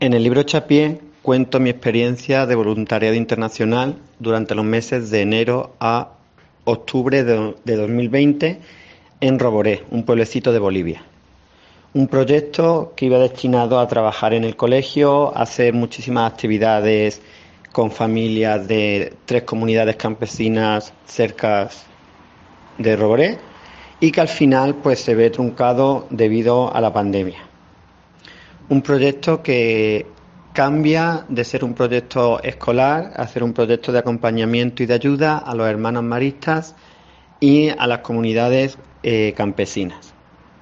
En el libro Chapié cuento mi experiencia de voluntariado internacional durante los meses de enero a octubre de 2020 en Roboré, un pueblecito de Bolivia. Un proyecto que iba destinado a trabajar en el colegio, a hacer muchísimas actividades con familias de 3 comunidades campesinas cerca de Roboré y que al final pues se ve truncado debido a la pandemia. Un proyecto que cambia de ser un proyecto escolar a ser un proyecto de acompañamiento y de ayuda a los hermanos maristas y a las comunidades campesinas.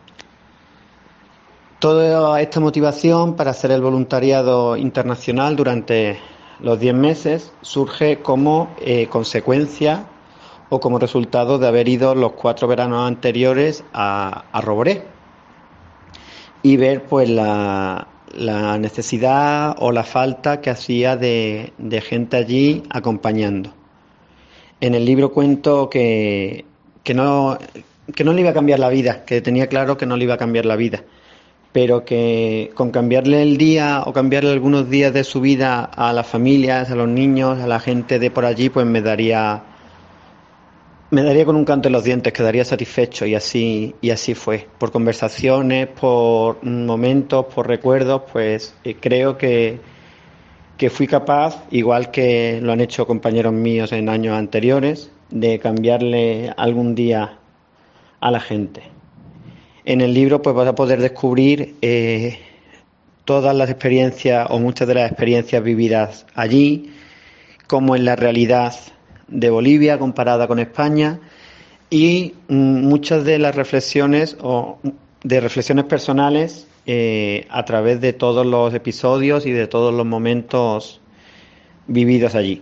Toda esta motivación para hacer el voluntariado internacional durante los 10 meses surge como consecuencia o como resultado de haber ido los 4 veranos anteriores a Roboré y ver pues la necesidad o la falta que hacía de gente allí acompañando. En el libro cuento que no le iba a cambiar la vida, que tenía claro que no le iba a cambiar la vida, pero que con cambiarle el día o cambiarle algunos días de su vida a las familias, a los niños, a la gente de por allí, pues me daría con un canto en los dientes, quedaría satisfecho y así fue. Por conversaciones, por momentos, por recuerdos, pues creo que fui capaz, igual que lo han hecho compañeros míos en años anteriores, de cambiarle algún día a la gente. En el libro pues vas a poder descubrir todas las experiencias o muchas de las experiencias vividas allí, cómo es la realidad de Bolivia comparada con España y muchas de las reflexiones o de reflexiones personales a través de todos los episodios y de todos los momentos vividos allí.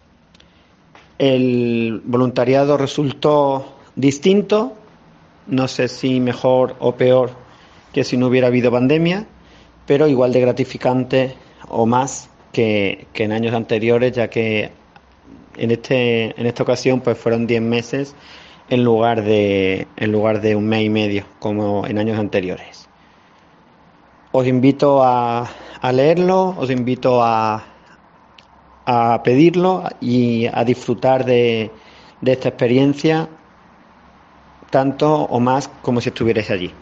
El voluntariado resultó distinto, no sé si mejor o peor que si no hubiera habido pandemia, pero igual de gratificante o más que en años anteriores, ya que en esta ocasión pues fueron 10 meses en lugar de un mes y medio como en años anteriores. Os invito a leerlo, os invito a pedirlo y a disfrutar de esta experiencia tanto o más como si estuvierais allí.